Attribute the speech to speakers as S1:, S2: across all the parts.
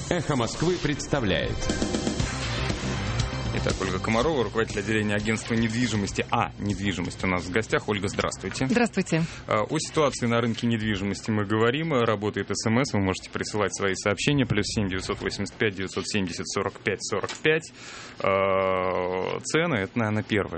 S1: «Эхо Москвы» представляет.
S2: Итак, Ольга Комарова, руководитель отделения агентства недвижимости. Недвижимость у нас в гостях. Ольга, здравствуйте.
S3: Здравствуйте.
S2: О ситуации на рынке недвижимости мы говорим. Работает СМС. Вы можете присылать свои сообщения. +7 985 970 45 45. Цены — это, наверное, первое,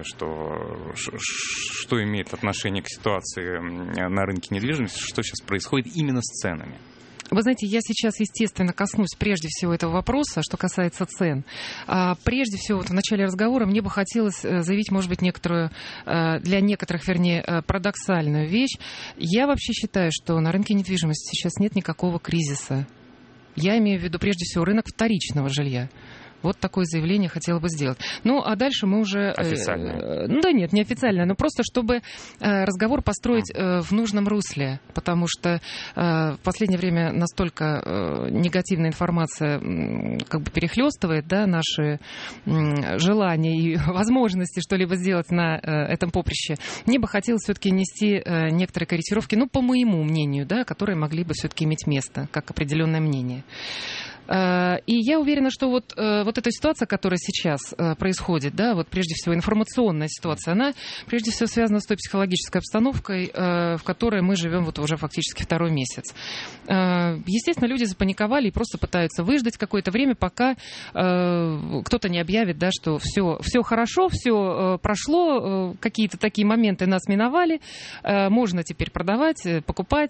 S2: что имеет отношение к ситуации на рынке недвижимости. Что сейчас происходит именно с ценами?
S3: Вы знаете, я сейчас, естественно, коснусь прежде всего этого вопроса, что касается цен. Прежде всего, в начале разговора мне бы хотелось заявить, может быть, для некоторых, парадоксальную вещь. Я вообще считаю, что на рынке недвижимости сейчас нет никакого кризиса. Я имею в виду, прежде всего, рынок вторичного жилья. Вот такое заявление хотела бы сделать. Ну, а дальше мы уже...
S2: Официально?
S3: Да нет, не официально, но просто чтобы разговор построить в нужном русле, потому что в последнее время настолько негативная информация перехлестывает, да, наши желания и возможности что-либо сделать на этом поприще. Мне бы хотелось все-таки нести некоторые корректировки, по моему мнению, да, которые могли бы все-таки иметь место, как определенное мнение. И я уверена, что вот эта ситуация, которая сейчас происходит, да, вот прежде всего информационная ситуация, она прежде всего связана с той психологической обстановкой, в которой мы живем вот уже фактически второй месяц. Естественно, люди запаниковали и просто пытаются выждать какое-то время, пока кто-то не объявит, да, что все хорошо, все прошло, какие-то такие моменты нас миновали, можно теперь продавать, покупать,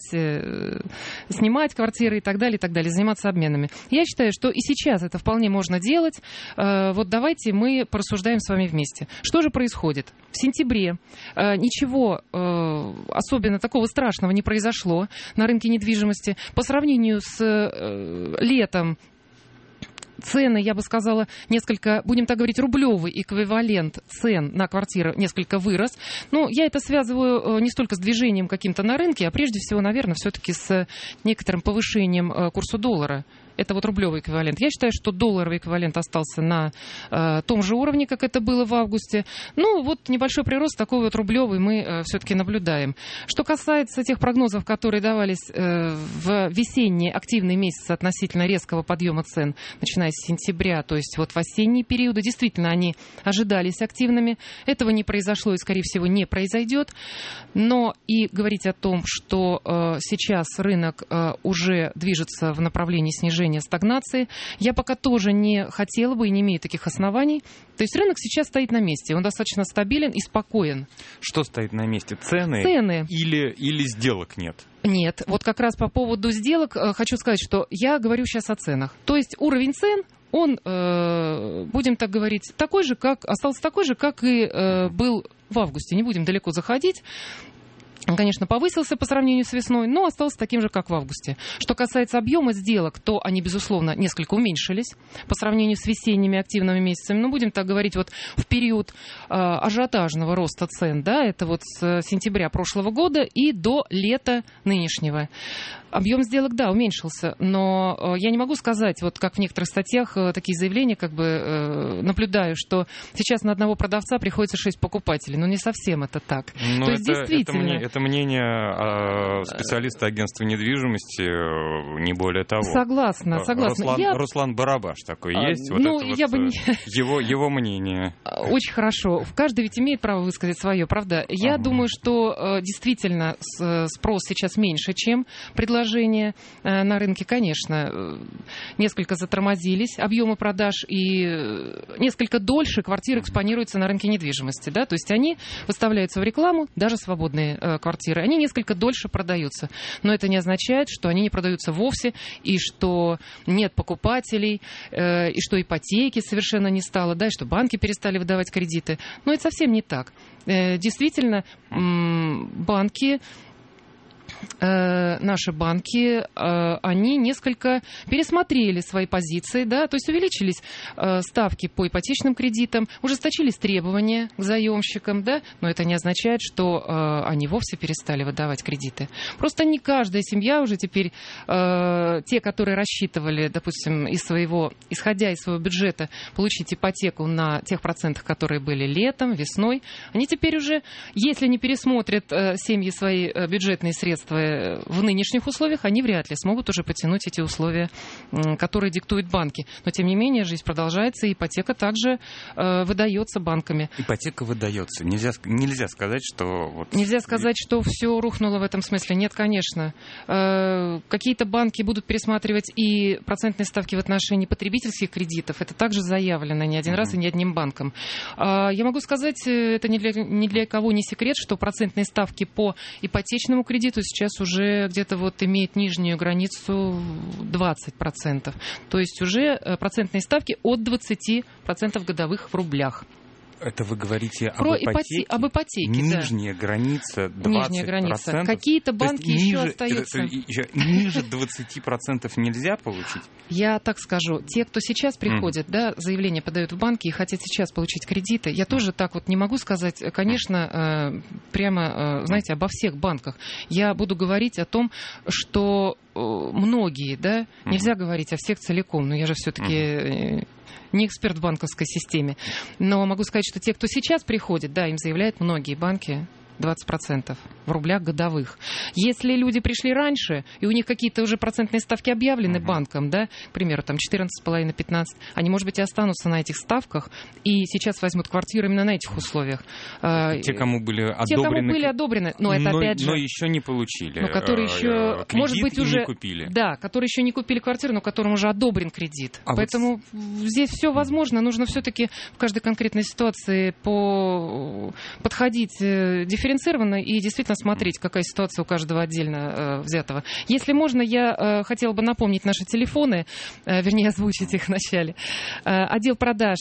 S3: снимать квартиры и так далее, заниматься обменами. Я считаю, что и сейчас это вполне можно делать. Вот давайте мы порассуждаем с вами вместе. Что же происходит? В сентябре ничего особенно такого страшного не произошло на рынке недвижимости. По сравнению с летом цены, я бы сказала, несколько, будем так говорить, рублевый эквивалент цен на квартиры несколько вырос. Но я это связываю не столько с движением каким-то на рынке, а прежде всего, наверное, все-таки с некоторым повышением курса доллара. Это вот рублевый эквивалент. Я считаю, что долларовый эквивалент остался на том же уровне, как это было в августе. Вот небольшой прирост, такой вот рублевый, мы все-таки наблюдаем. Что касается тех прогнозов, которые давались в весенние активные месяцы относительно резкого подъема цен, начиная с сентября, то есть вот в осенние периоды, действительно, они ожидались активными. Этого не произошло и, скорее всего, не произойдет. Но и говорить о том, что сейчас рынок уже движется в направлении снижения стагнации, я пока тоже не хотела бы и не имею таких оснований. То есть рынок сейчас стоит на месте, он достаточно стабилен и спокоен.
S2: Что стоит на месте? Цены? Или сделок нет?
S3: Нет. Вот как раз по поводу сделок хочу сказать, что я говорю сейчас о ценах. То есть уровень цен, он, будем так говорить, остался такой же, как и был в августе. Не будем далеко заходить. Он, конечно, повысился по сравнению с весной, но остался таким же, как в августе. Что касается объема сделок, то они, безусловно, несколько уменьшились по сравнению с весенними активными месяцами. Но будем так говорить, вот в период ажиотажного роста цен, да, это вот с сентября прошлого года и до лета нынешнего. Объем сделок, да, уменьшился, но я не могу сказать, вот как в некоторых статьях такие заявления, наблюдаю, что сейчас на одного продавца приходится 6 покупателей. Но не совсем это так.
S2: То есть действительно... Это мнение специалиста агентства недвижимости, не более того.
S3: Согласна.
S2: Руслан Барабаш такой есть? Его мнение.
S3: Очень хорошо. Каждый ведь имеет право высказать свое, правда? Я думаю, что действительно спрос сейчас меньше, чем предложение на рынке. Конечно, несколько затормозились объемы продаж, и несколько дольше квартиры экспонируются на рынке недвижимости. Да? То есть они выставляются в рекламу, даже свободные квартиры, они несколько дольше продаются. Но это не означает, что они не продаются вовсе, и что нет покупателей, и что ипотеки совершенно не стало, да, и что банки перестали выдавать кредиты. Но это совсем не так. Действительно, наши банки, они несколько пересмотрели свои позиции, да, то есть увеличились ставки по ипотечным кредитам, ужесточились требования к заемщикам, да, но это не означает, что они вовсе перестали выдавать кредиты. Просто не каждая семья уже теперь, те, которые рассчитывали, допустим, исходя из своего бюджета, получить ипотеку на тех процентах, которые были летом, весной, они теперь уже, если не пересмотрят семьи свои бюджетные средства, средства в нынешних условиях, они вряд ли смогут уже потянуть эти условия, которые диктуют банки. Но, тем не менее, жизнь продолжается, и ипотека также выдается банками.
S2: Ипотека выдается. Нельзя сказать, что...
S3: Нельзя сказать, что все рухнуло в этом смысле. Нет, конечно. Какие-то банки будут пересматривать и процентные ставки в отношении потребительских кредитов. Это также заявлено не один раз и не одним банком. Я могу сказать, это ни для кого не секрет, что процентные ставки по ипотечному кредиту сейчас уже где-то имеют нижнюю границу 20%. То есть уже процентные ставки от 20% годовых в рублях.
S2: Это вы говорите
S3: об ипотеке,
S2: нижняя граница 20%.
S3: Нижняя граница. Какие-то банки еще остаются.
S2: Ниже 20% нельзя получить?
S3: Я так скажу. Те, кто сейчас приходит, заявление подают в банки и хотят сейчас получить кредиты, я тоже так не могу сказать, конечно, прямо, знаете, обо всех банках. Я буду говорить о том, что многие, нельзя говорить о всех целиком, но я же все-таки... не эксперт в банковской системе. Но могу сказать, что те, кто сейчас приходит, им заявляют многие банки 20% в рублях годовых. Если люди пришли раньше, и у них какие-то уже процентные ставки объявлены банком, к примеру, 14,5-15, они, может быть, и останутся на этих ставках, и сейчас возьмут квартиру именно на этих условиях.
S2: Те, кому были одобрены,
S3: но это опять же...
S2: Но еще не получили.
S3: Но которые еще,
S2: кредит,
S3: может быть, уже...
S2: не купили.
S3: Да, которые еще не купили квартиру, но которым уже одобрен кредит. Поэтому здесь все возможно. Нужно все-таки в каждой конкретной ситуации подходить дифференцированно и действительно смотреть, какая ситуация у каждого отдельно взятого. Если можно, я хотела бы напомнить наши телефоны, вернее, озвучить их в начале. Отдел продаж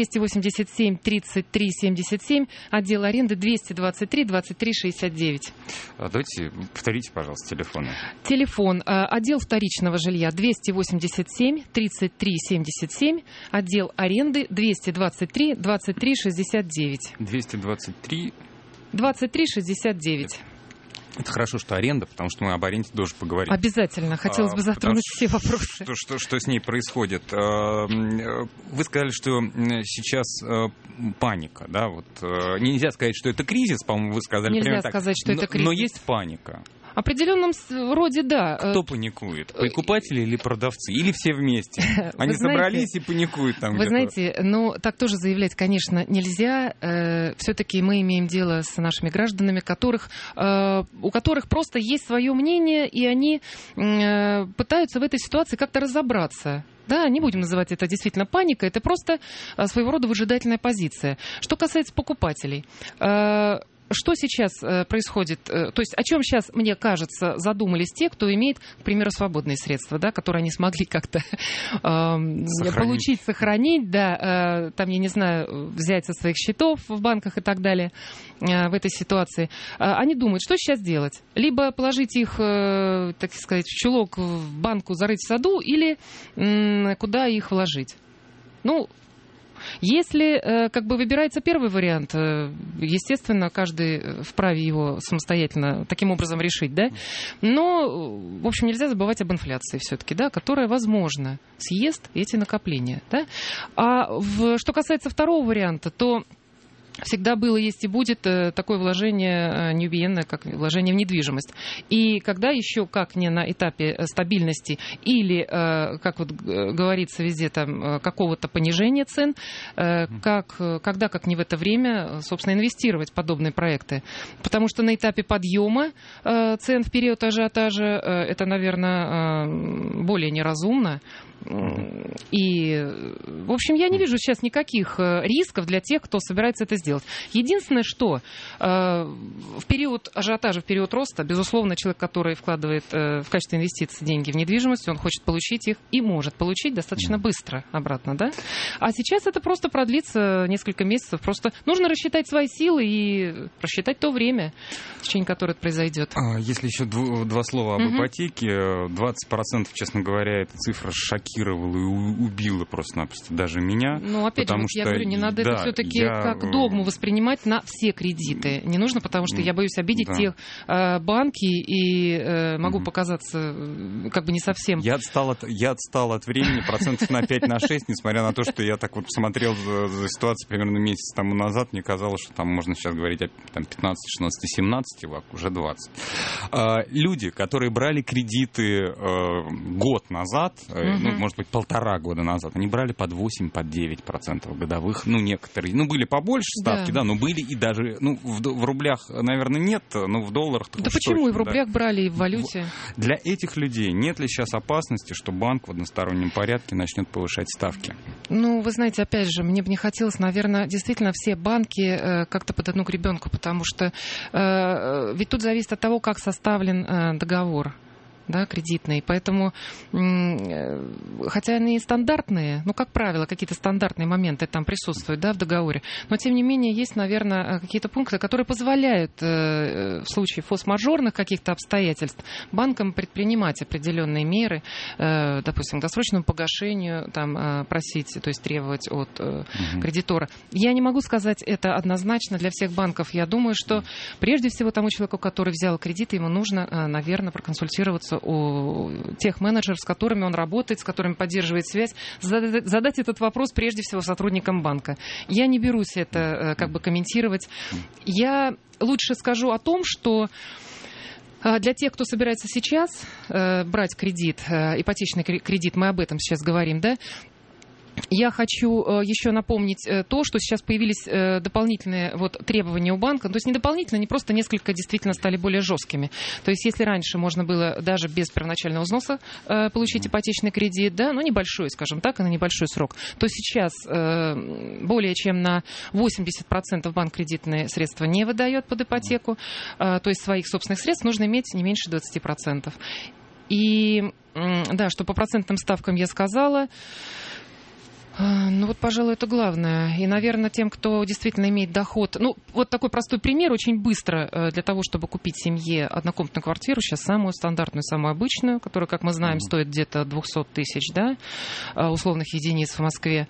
S3: 287-33-77, отдел аренды 223-23-69.
S2: Давайте повторите, пожалуйста, телефоны.
S3: Телефон. Отдел вторичного жилья 287-33-77, отдел аренды 223-23-69.
S2: 223...
S3: 23-69.
S2: Это хорошо, что аренда, потому что мы об аренде тоже поговорим.
S3: Обязательно. Хотелось бы затронуть все вопросы.
S2: Что с ней происходит? Вы сказали, что сейчас паника, да? Нельзя сказать, что это кризис, по-моему, вы сказали.
S3: Нельзя сказать, что это кризис.
S2: Но есть паника.
S3: В определенном роде, да.
S2: Кто паникует? Покупатели или продавцы? Или все вместе? Они собрались и паникуют там где-то.
S3: Вы знаете, так тоже заявлять, конечно, нельзя. Все-таки мы имеем дело с нашими гражданами, у которых просто есть свое мнение, и они пытаются в этой ситуации как-то разобраться. Да, не будем называть это действительно паникой, это просто своего рода выжидательная позиция. Что касается покупателей, что сейчас происходит, то есть о чем сейчас, мне кажется, задумались те, кто имеет, к примеру, свободные средства, которые они смогли как-то получить, сохранить, я не знаю, взять со своих счетов в банках и так далее в этой ситуации. Они думают, что сейчас делать? Либо положить их, так сказать, в чулок, в банку, зарыть в саду, или куда их вложить? Если выбирается первый вариант, естественно, каждый вправе его самостоятельно таким образом решить, но, в общем, нельзя забывать об инфляции все-таки, которая, возможно, съест эти накопления. Что касается второго варианта, то всегда было, есть и будет такое вложение неубиенное, как вложение в недвижимость. И когда еще, как не на этапе стабильности или, как говорится везде, какого-то понижения цен, когда, как не в это время, собственно, инвестировать в подобные проекты. Потому что на этапе подъема цен в период ажиотажа это, наверное, более неразумно. И, в общем, я не вижу сейчас никаких рисков для тех, кто собирается это сделать. Единственное, что в период ажиотажа, в период роста, безусловно, человек, который вкладывает в качестве инвестиций деньги в недвижимость, он хочет получить их и может получить достаточно быстро обратно, А сейчас это просто продлится несколько месяцев. Просто нужно рассчитать свои силы и рассчитать то время, в течение которого это произойдет.
S2: Если еще два слова об ипотеке. 20%, честно говоря, эта цифра шокирует. шокировало и убило просто-напросто даже меня.
S3: Ну, опять же, вот я говорю, не надо это все-таки как догму воспринимать на все кредиты. Не нужно, потому что я боюсь обидеть тех банки и могу показаться как бы не совсем...
S2: Я отстал от времени процентов на 5-6, несмотря на то, что я так вот смотрел за ситуацию примерно месяц тому назад, мне казалось, что там можно сейчас говорить о 15, 16, 17, уже 20. Люди, которые брали кредиты год назад, ну, может быть, 1,5 года назад, они брали под 8, под 9% годовых, ну, некоторые, ну, были побольше ставки, да, но были и даже, ну, в рублях, наверное, нет, но в долларах...
S3: Да почему точно, и в рублях брали, и в валюте?
S2: Для этих людей нет ли сейчас опасности, что банк в одностороннем порядке начнет повышать ставки?
S3: Ну, вы знаете, опять же, мне бы не хотелось, наверное, действительно все банки как-то под одну гребенку, потому что ведь тут зависит от того, как составлен договор. Да, кредитные. Поэтому, хотя они и стандартные, ну, как правило, какие-то стандартные моменты там присутствуют, да, в договоре, но, тем не менее, есть, наверное, какие-то пункты, которые позволяют в случае форс-мажорных каких-то обстоятельств банкам предпринимать определенные меры, допустим, к досрочному погашению, там, просить, то есть требовать от кредитора. Я не могу сказать это однозначно для всех банков. Я думаю, что прежде всего тому человеку, который взял кредит, ему нужно, наверное, проконсультироваться у тех менеджеров, с которыми он работает, с которыми поддерживает связь, задать этот вопрос прежде всего сотрудникам банка. Я не берусь это как бы комментировать. Я лучше скажу о том, что для тех, кто собирается сейчас брать кредит, ипотечный кредит, мы об этом сейчас говорим, да, я хочу еще напомнить то, что сейчас появились дополнительные вот требования у банка. То есть не дополнительно, они просто несколько действительно стали более жесткими. То есть если раньше можно было даже без первоначального взноса получить ипотечный кредит, да, ну небольшой, скажем так, и на небольшой срок, то сейчас более чем на 80% банк кредитные средства не выдает под ипотеку. То есть своих собственных средств нужно иметь не меньше 20%. И да, что по процентным ставкам я сказала. Ну вот, пожалуй, это главное. И, наверное, тем, кто действительно имеет доход... Ну, вот такой простой пример, очень быстро для того, чтобы купить семье однокомнатную квартиру, сейчас самую стандартную, самую обычную, которая, как мы знаем, стоит где-то 200 тысяч, да, условных единиц в Москве.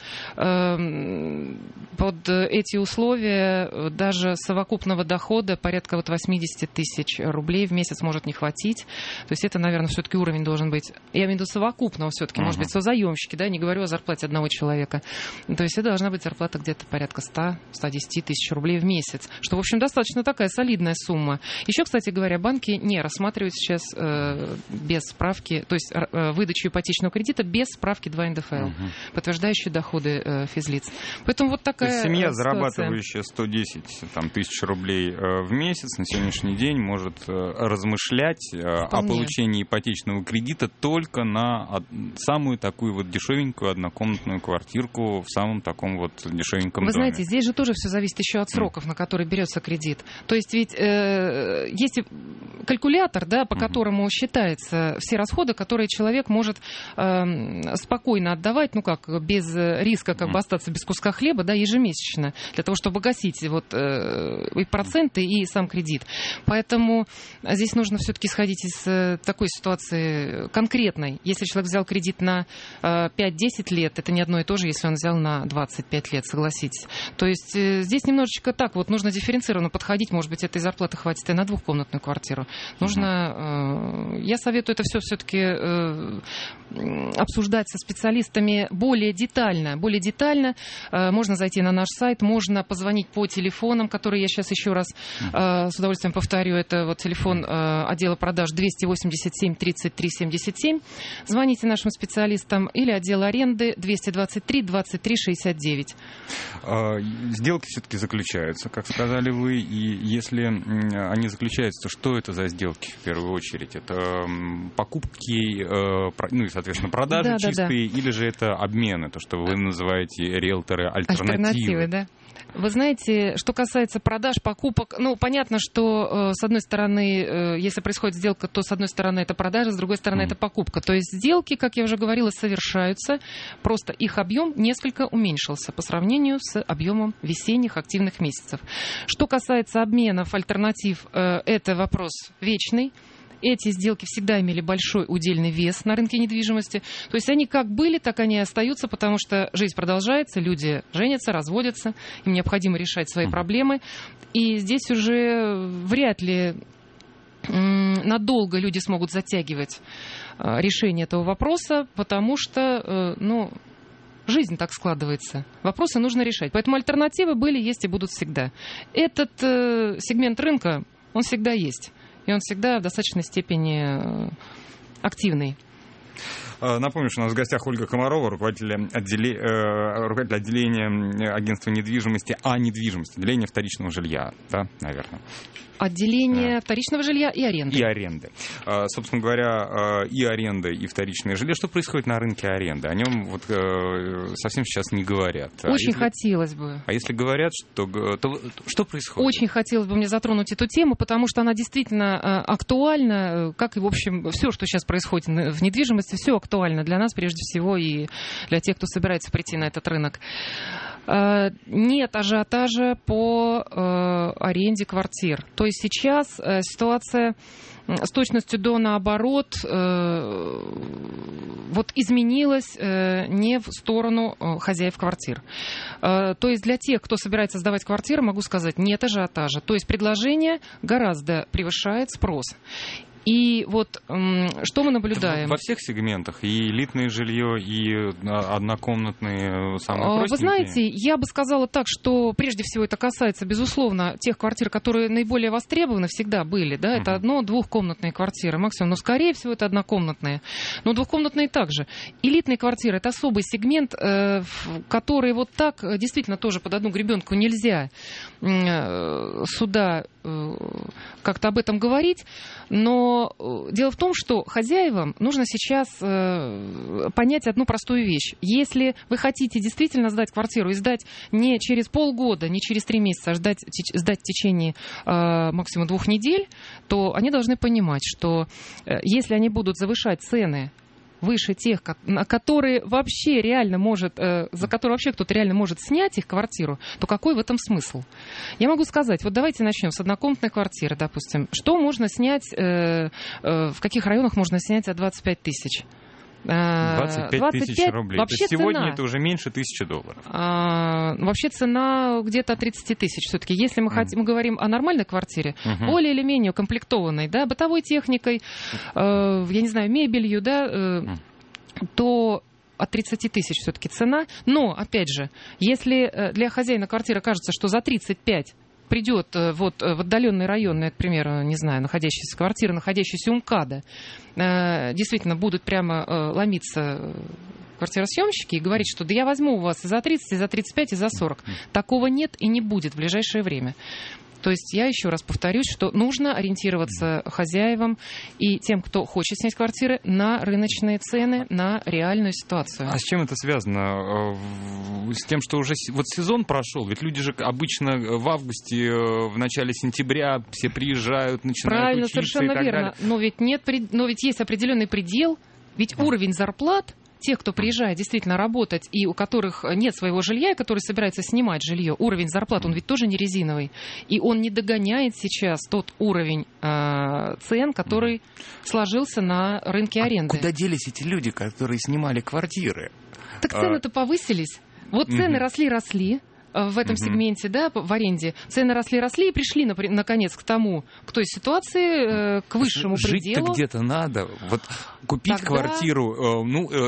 S3: Под эти условия даже совокупного дохода порядка вот 80 тысяч рублей в месяц может не хватить. То есть это, наверное, все-таки уровень должен быть... Я имею в виду совокупного все-таки, может быть, созаемщики, да, не говорю о зарплате одного человека. То есть это должна быть зарплата где-то порядка 100-110 тысяч рублей в месяц, что, в общем, достаточно такая солидная сумма. Еще, кстати говоря, банки не рассматривают сейчас без справки, то есть выдачу ипотечного кредита без справки 2 НДФЛ, подтверждающие доходы физлиц. Поэтому вот такая
S2: то есть семья,
S3: ситуация.
S2: Зарабатывающая 110 тысяч рублей в месяц, на сегодняшний день может размышлять о получении ипотечного кредита только на самую такую вот дешевенькую однокомнатную квартирку в самом таком вот дешевеньком доме.
S3: Вы знаете, здесь же тоже все зависит еще от сроков, на которые берется кредит. То есть ведь есть калькулятор, да, по которому считаются все расходы, которые человек может спокойно отдавать, ну как, без риска как бы остаться без куска хлеба, да, ежемесячно, для того, чтобы гасить вот и проценты, и сам кредит. Поэтому здесь нужно все-таки исходить из такой ситуации конкретной. Если человек взял кредит на 5-10 лет, это не одно и то же, если он взял на 25 лет, согласитесь. То есть здесь немножечко так вот нужно дифференцированно подходить. Может быть, этой зарплаты хватит и на двухкомнатную квартиру. Нужно, я советую это все-таки обсуждать со специалистами более детально. Более детально можно зайти на наш сайт, можно позвонить по телефонам, которые я сейчас еще раз с удовольствием повторю. Это вот телефон отдела продаж 287 33 77. Звоните нашим специалистам или отдел аренды 223 23 69.
S2: Сделки все-таки заключаются, как сказали вы, и если они заключаются, то что это за сделки в первую очередь? Это покупки, ну и, соответственно, продажи чистые, или же это обмены, то, что вы называете риэлторы альтернативы?
S3: Да. Вы знаете, что касается продаж, покупок, ну, понятно, что, с одной стороны, если происходит сделка, то, с одной стороны, это продажа, с другой стороны, это покупка. То есть сделки, как я уже говорила, совершаются, просто их объем несколько уменьшился по сравнению с объемом весенних активных месяцев. Что касается обменов, альтернатив, это вопрос вечный. эти сделки всегда имели большой удельный вес на рынке недвижимости. То есть они как были, так они и остаются, потому что жизнь продолжается, люди женятся, разводятся, им необходимо решать свои проблемы. И здесь уже вряд ли надолго люди смогут затягивать решение этого вопроса, потому что, жизнь так складывается. Вопросы нужно решать. Поэтому альтернативы были, есть и будут всегда. Этот сегмент рынка, он всегда есть. И он всегда в достаточной степени активный.
S2: Напомню, что у нас в гостях Ольга Комарова, руководитель отделения агентства недвижимости, отделение вторичного жилья, да, наверное.
S3: Отделение вторичного жилья и аренды.
S2: И аренды. Собственно говоря, и аренда, и вторичное жилье. Что происходит на рынке аренды? О нем вот совсем сейчас не говорят.
S3: Очень хотелось бы.
S2: А если говорят, то что происходит?
S3: Очень хотелось бы мне затронуть эту тему, потому что она действительно актуальна, как и, в общем, все, что сейчас происходит в недвижимости, все актуально для нас, прежде всего, и для тех, кто собирается прийти на этот рынок. Нет ажиотажа по аренде квартир. То есть сейчас ситуация с точностью до наоборот изменилась не в сторону хозяев квартир. То есть для тех, кто собирается сдавать квартиры, могу сказать, нет ажиотажа. То есть предложение гораздо превышает спрос. И вот что мы наблюдаем?
S2: Во всех сегментах, и элитное жилье, и однокомнатные, самые простенькие.
S3: Вы знаете, я бы сказала так, что прежде всего это касается, безусловно, тех квартир, которые наиболее востребованы, всегда были, да, это одно-двухкомнатные квартиры максимум, но скорее всего это однокомнатные, но двухкомнатные также. Элитные квартиры — это особый сегмент, который вот так действительно тоже под одну гребенку нельзя сюда как-то об этом говорить, но дело в том, что хозяевам нужно сейчас понять одну простую вещь. Если вы хотите действительно сдать квартиру и сдать не через полгода, не через 3 месяца, а сдать в течение максимум 2 недель, то они должны понимать, что если они будут завышать цены выше тех, на которые вообще реально может, за которые вообще кто-то реально может снять их квартиру, то какой в этом смысл? Я могу сказать, вот давайте начнем с однокомнатной квартиры, допустим. Что можно снять, в каких районах можно снять за 25 тысяч?
S2: 25 тысяч рублей.
S3: Вообще
S2: то есть сегодня
S3: цена,
S2: это уже меньше $1000.
S3: Вообще цена где-то от 30 тысяч. Все-таки, если мы говорим о нормальной квартире, более или менее укомплектованной, да, бытовой техникой, я не знаю, мебелью, да, то от 30 тысяч все-таки цена. Но, опять же, если для хозяина квартиры кажется, что за 35 придет в отдаленный район, к примеру, не знаю, находящаяся квартира, находящаяся у МКАДа, действительно будут прямо ломиться квартиросъемщики и говорить, что да я возьму у вас и за 30, и за 35, и за 40. Такого нет и не будет в ближайшее время. То есть я еще раз повторюсь, что нужно ориентироваться хозяевам и тем, кто хочет снять квартиры, на рыночные цены, на реальную ситуацию.
S2: А с чем это связано? С тем, что уже вот сезон прошел, ведь люди же обычно в августе, в начале сентября все приезжают, начинают
S3: правильно,
S2: учиться
S3: совершенно
S2: и так
S3: верно.
S2: далее.
S3: Но ведь есть определенный предел, ведь уровень зарплат тех, кто приезжает действительно работать и у которых нет своего жилья, и которые собираются снимать жилье, уровень зарплат, он ведь тоже не резиновый. И он не догоняет сейчас тот уровень цен, который сложился на рынке аренды.
S2: Куда делись эти люди, которые снимали квартиры?
S3: Так цены-то повысились. Вот цены росли. В этом сегменте, да, в аренде. Цены росли и пришли, наконец, к той ситуации, к высшему пределу.
S2: Жить-то где-то надо. Вот купить квартиру,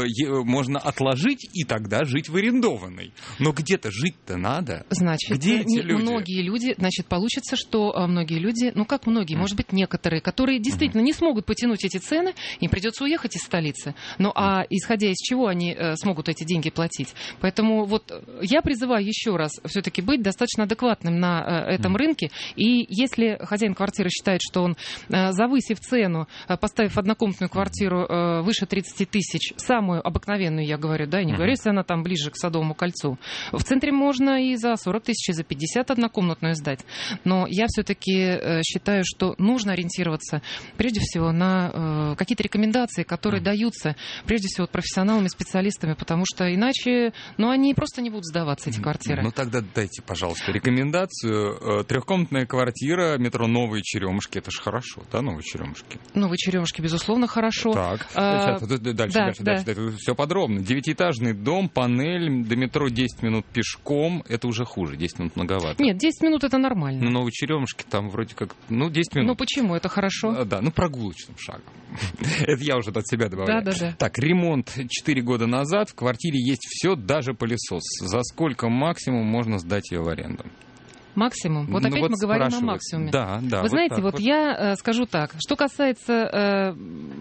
S2: можно отложить и тогда жить в арендованной. Но где-то жить-то надо.
S3: Значит,
S2: где эти люди?
S3: Многие люди, получится, что многие люди, как многие, может быть, некоторые, которые действительно не смогут потянуть эти цены, им придется уехать из столицы. Ну, а исходя из чего они смогут эти деньги платить? Поэтому вот я призываю еще раз все-таки быть достаточно адекватным на этом рынке. И если хозяин квартиры считает, что он, завысив цену, поставив однокомнатную квартиру выше 30 тысяч, самую обыкновенную, я говорю, да, не говорю, если она там ближе к Садовому кольцу, в центре можно и за 40 тысяч, и за 50 однокомнатную сдать. Но я все-таки считаю, что нужно ориентироваться прежде всего на какие-то рекомендации, которые даются прежде всего профессионалами, специалистами, потому что иначе, они просто не будут сдаваться, эти квартиры.
S2: тогда дайте, пожалуйста, рекомендацию. Трехкомнатная квартира, метро Новые Черемушки. Это же хорошо, да, Новые Черемушки?
S3: Новые Черемушки, безусловно, хорошо.
S2: Так, дальше. Все подробно. 9-этажный дом, панель, до метро 10 минут пешком. Это уже хуже, 10 минут многовато.
S3: Нет, 10 минут это нормально.
S2: Ну, Новые Черемушки там вроде как, 10 минут.
S3: Ну, почему? Это хорошо.
S2: Да, прогулочным шагом. Это я уже от себя добавляю.
S3: Да.
S2: Так, ремонт 4 года назад. В квартире есть все, даже пылесос. За сколько максимум можно сдать ее в аренду?
S3: Максимум? Вот опять мы говорим о максимуме.
S2: Да.
S3: Вы знаете, я скажу так. Что касается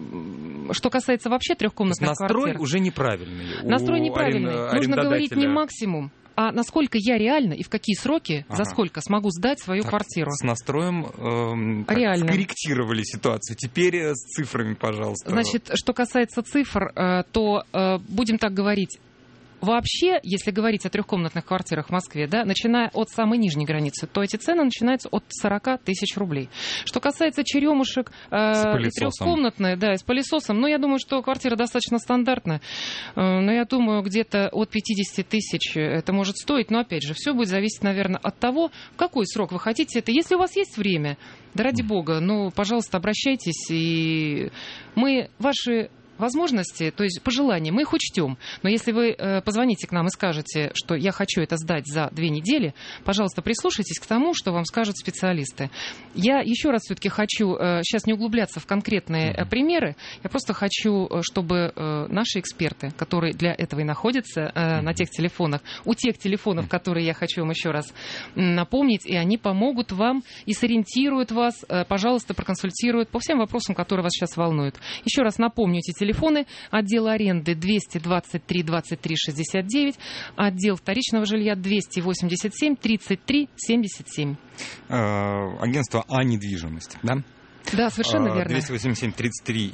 S3: вообще трехкомнатных квартир...
S2: Настрой уже неправильный.
S3: Настрой неправильный. Нужно говорить не максимум, а насколько я реально и в какие сроки, за сколько смогу сдать свою квартиру.
S2: С настроем
S3: реально
S2: скорректировали ситуацию. Теперь с цифрами, пожалуйста.
S3: Значит, что касается цифр, то будем так говорить. Вообще, если говорить о трехкомнатных квартирах в Москве, да, начиная от самой нижней границы, то эти цены начинаются от 40 тысяч рублей. Что касается черемушек и трехкомнатные, да, и с пылесосом, я думаю, что квартира достаточно стандартная. Но я думаю, где-то от 50 тысяч это может стоить. Но, опять же, все будет зависеть, наверное, от того, в какой срок вы хотите это. Если у вас есть время, да ради бога, пожалуйста, обращайтесь, и мы ваши возможности, то есть пожелания, мы их учтем. Но если вы позвоните к нам и скажете, что я хочу это сдать за 2 недели, пожалуйста, прислушайтесь к тому, что вам скажут специалисты. Я еще раз все-таки хочу сейчас не углубляться в конкретные примеры. Я просто хочу, чтобы наши эксперты, которые для этого и находятся на тех телефонах, у тех телефонов, которые я хочу вам еще раз напомнить, и они помогут вам и сориентируют вас, пожалуйста, проконсультируют по всем вопросам, которые вас сейчас волнуют. Еще раз напомню эти телефоны. Отдел аренды 223 23 69, отдел вторичного жилья 287 33 77.
S2: Агентство «А недвижимость», да?
S3: Да, совершенно верно.
S2: 287 33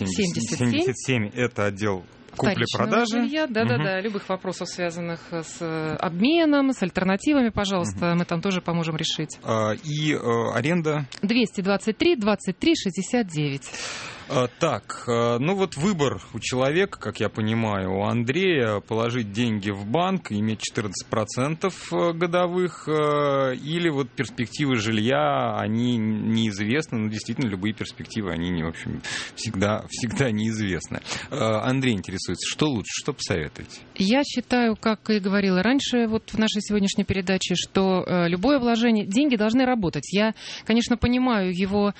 S2: 77 это отдел купли-продажи.
S3: Жилья, да, любых вопросов, связанных с обменом, с альтернативами, пожалуйста, мы там тоже поможем решить.
S2: И аренда?
S3: 223 23 69.
S2: Так, выбор у человека, как я понимаю, у Андрея, положить деньги в банк, иметь 14% годовых, или перспективы жилья, они неизвестны, действительно, любые перспективы, они, в общем, всегда неизвестны. Андрей интересуется, что лучше, что посоветуете? Я
S3: считаю, как и говорила раньше в нашей сегодняшней передаче, что любое вложение, деньги должны работать. Я, конечно, понимаю его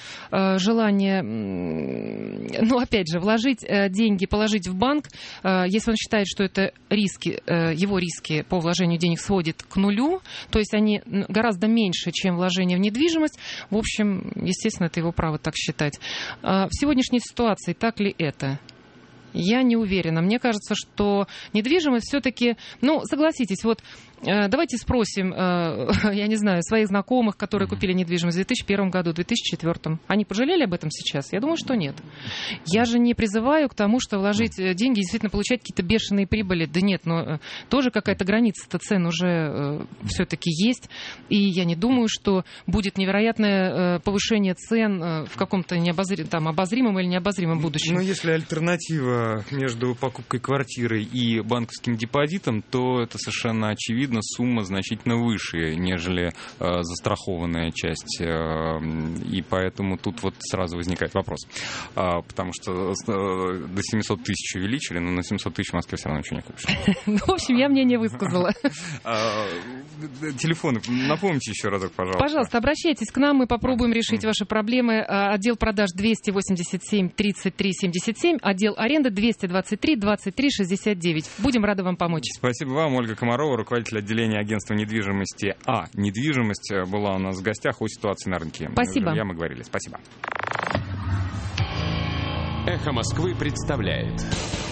S3: желание... опять же, вложить деньги, положить в банк, если он считает, что это его риски по вложению денег сводит к нулю, то есть они гораздо меньше, чем вложение в недвижимость, в общем, естественно, это его право так считать. В сегодняшней ситуации так ли это? Я не уверена. Мне кажется, что недвижимость все-таки... согласитесь, давайте спросим, я не знаю, своих знакомых, которые купили недвижимость в 2001 году, в 2004. Они пожалели об этом сейчас? Я думаю, что нет. Я же не призываю к тому, что вложить деньги и действительно получать какие-то бешеные прибыли. Да нет, тоже какая-то граница-то цен уже все-таки есть. И я не думаю, что будет невероятное повышение цен в каком-то обозримом или необозримом будущем.
S2: Если альтернатива между покупкой квартиры и банковским депозитом, то это совершенно очевидно. Сумма значительно выше, нежели застрахованная часть. И поэтому тут сразу возникает вопрос. Потому что до 700 тысяч увеличили, но на 700 тысяч в Москве все равно ничего не купишь.
S3: В общем, я мнение высказала.
S2: Телефоны напомните еще разок, пожалуйста.
S3: Пожалуйста, обращайтесь к нам, мы попробуем решить ваши проблемы. Отдел продаж 287 33 77, отдел аренды 223 23 69. Будем рады вам помочь.
S2: Спасибо вам, Ольга Комарова, руководитель отделения агентства недвижимости «А недвижимость», была у нас в гостях о ситуации на рынке.
S3: Спасибо.
S2: Мы говорили. Спасибо.
S1: «Эхо Москвы» представляет